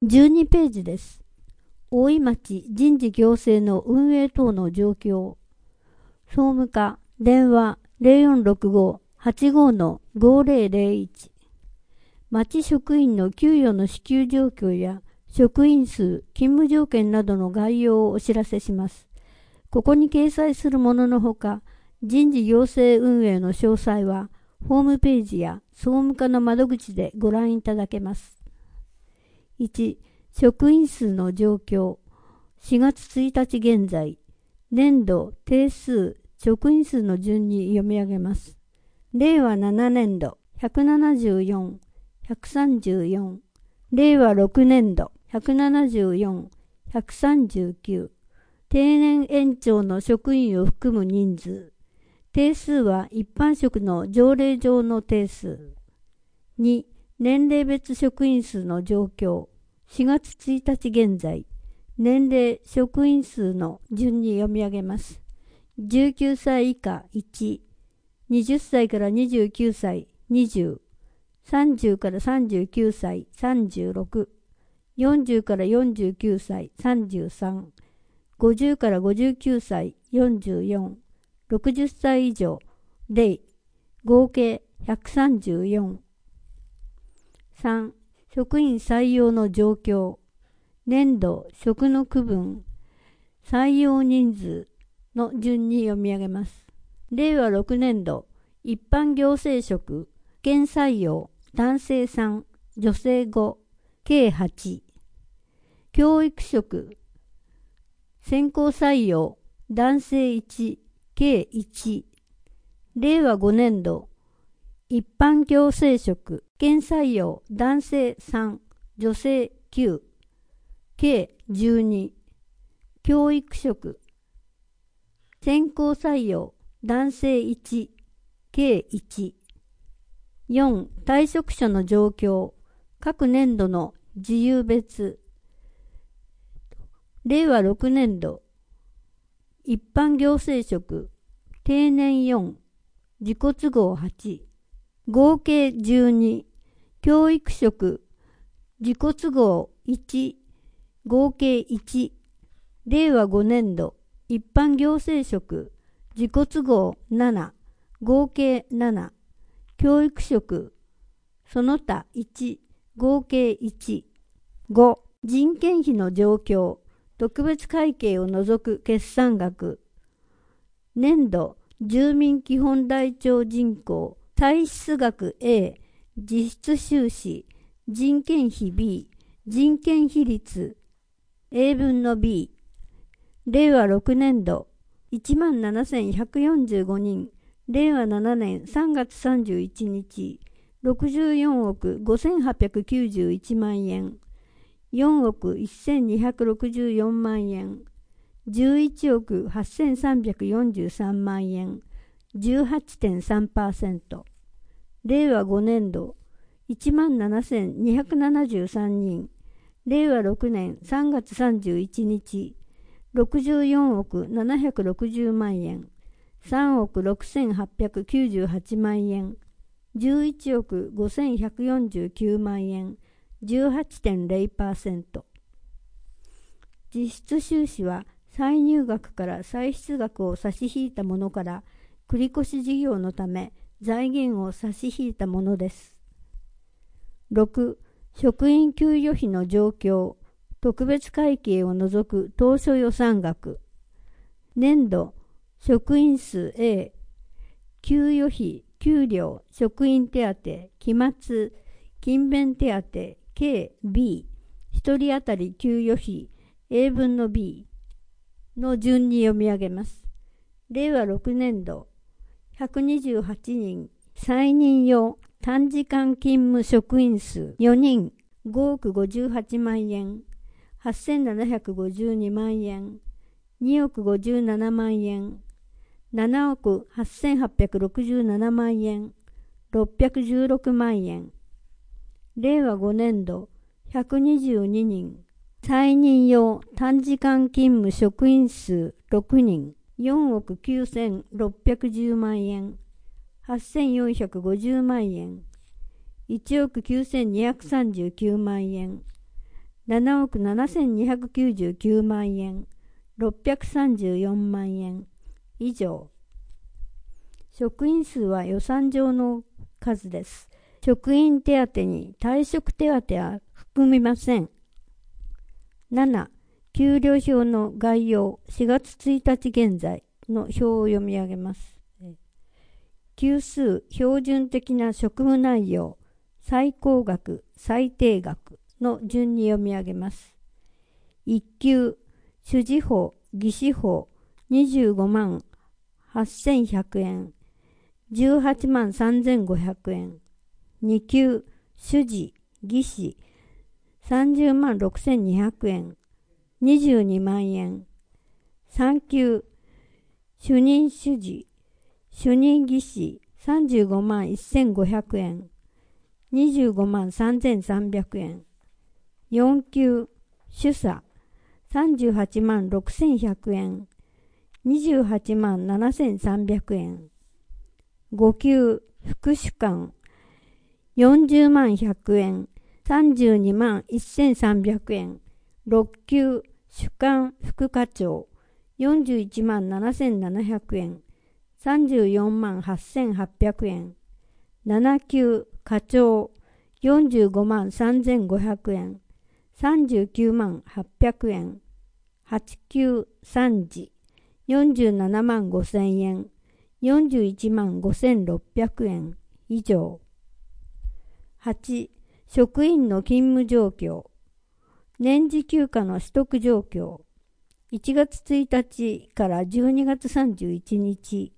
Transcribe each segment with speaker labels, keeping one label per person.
Speaker 1: 12ページです。大井町人事行政の運営等の状況。総務課電話 0465-85-5001。町職員の給与の支給状況や職員数、勤務条件などの概要をお知らせします。ここに掲載するもののほか、人事行政運営の詳細は、ホームページや総務課の窓口でご覧いただけます。1、職員数の状況。4月1日現在、年度定数、職員数の順に読み上げます。令和7年度174、134、令和6年度174、139、定年延長の職員を含む人数。定数は一般職の条例上の定数。2、年齢別職員数の状況。4月1日現在、年齢職員数の順に読み上げます。19歳以下1、20歳から29歳20、30から39歳36、40から49歳33、50から59歳44、60歳以上0、合計134。3、職員採用の状況。年度職の区分、採用人数の順に読み上げます。令和6年度一般行政職、県採用、男性3、女性5、計8。教育職、先行採用、男性1、計1。令和5年度一般行政職、県採用、男性3、女性9、計12。教育職、先行採用、男性1、計1。4、退職者の状況、各年度の事由別。令和6年度一般行政職、定年4、自己都合8、合計12。教育職、自己都合1、合計1。令和5年度一般行政職、自己都合7、合計7。教育職、その他1、合計1。5、人件費の状況、特別会計を除く決算額。年度住民基本台帳人口、歳出額 A、実質収支、人件費 B、人件費率 A 分の B。令和6年度17,145人、令和7年3月31日、64億5,891万円、4億1,264万円、11億8,343万円、18.3%。令和5年度17,273人、令和6年3月31日、64億760万円、3億6,898万円、11億5,149万円、18.0%。実質収支は歳入額から歳出額を差し引いたものから繰越事業のため財源を差し引いたものです。6、職員給与費の状況、特別会計を除く当初予算額。年度職員数 A、給与費、給料、職員手当、期末、勤勉手当、計 B、1人当たり給与費 A 分の B の順に読み上げます。令和6年度128人、再任用短時間勤務職員数4人、5億58万円、8,752万円、2億57万円、7億8,867万円、616万円。令和5年度122人、再任用短時間勤務職員数6人、4億9,610万円、8,450万円、1億9,239万円、 7億7299万円、634万円以上。職員数は予算上の数です。職員手当に退職手当は含みません。7、給料表の概要、4月1日現在の表を読み上げます。級数、標準的な職務内容、最高額、最低額の順に読み上げます。1級、主事法、技師法、25万8100円、18万3500円。2級、主事、技師、30万6200円、22万円。3級、主任主事、主任技師、35万1500円、25万3300円。4級、主査、38万6100円、28万7300円。5級、副主幹、40万100円、32万1300円。6級、主幹副課長、41万7700円、34万8800円。7級、課長、45万3500円、39万800円。8級、参事、47万5000円、41万5600円以上。8、職員の勤務状況。年次休暇の取得状況。1月1日から12月31日。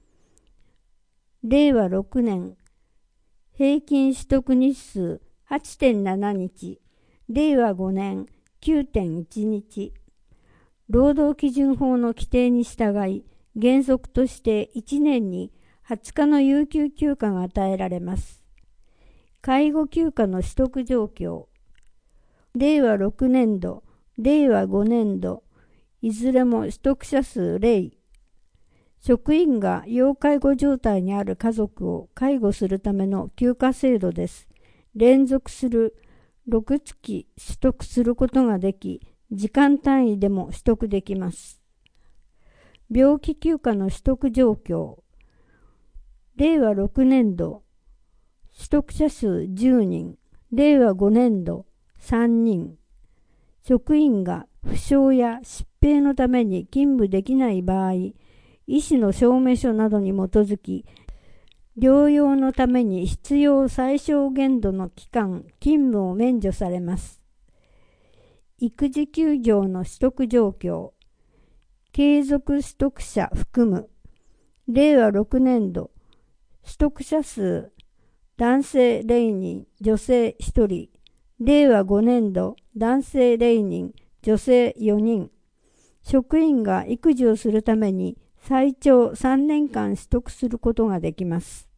Speaker 1: 令和6年。平均取得日数 8.7 日。令和5年 9.1 日。労働基準法の規定に従い、原則として1年に20日の有給休暇が与えられます。介護休暇の取得状況。令和6年度、令和5年度、いずれも取得者数0。職員が要介護状態にある家族を介護するための休暇制度です。連続する6月取得することができ、時間単位でも取得できます。病気休暇の取得状況。令和6年度、取得者数10人、令和5年度3人。職員が負傷や疾病のために勤務できない場合、医師の証明書などに基づき、療養のために必要最小限度の期間、勤務を免除されます。育児休業の取得状況。継続取得者含む。令和6年度、取得者数、男性0人、女性1人。令和5年度、男性0人、女性4人。職員が育児をするために最長3年間取得することができます。